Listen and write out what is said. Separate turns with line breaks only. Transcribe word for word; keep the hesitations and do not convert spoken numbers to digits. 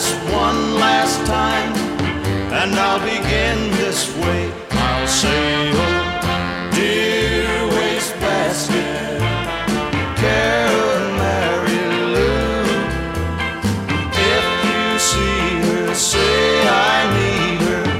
just one last time, and I'll begin this way. I'll say, oh, dear